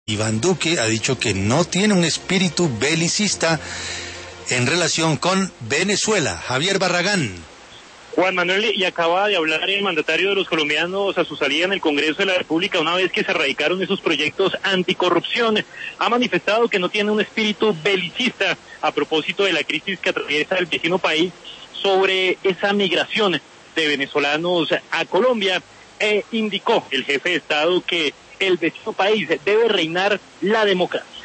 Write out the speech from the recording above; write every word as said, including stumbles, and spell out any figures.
Iván Duque ha dicho que no tiene un espíritu belicista en relación con Venezuela. Javier Barragán. Juan Manuel, y acaba de hablar el mandatario de los colombianos a su salida en el Congreso de la República una vez que se radicaron esos proyectos anticorrupción. Ha manifestado que no tiene un espíritu belicista a propósito de la crisis que atraviesa el vecino país sobre esa migración de venezolanos a Colombia. E indicó el jefe de Estado que el vecino país debe reinar la democracia.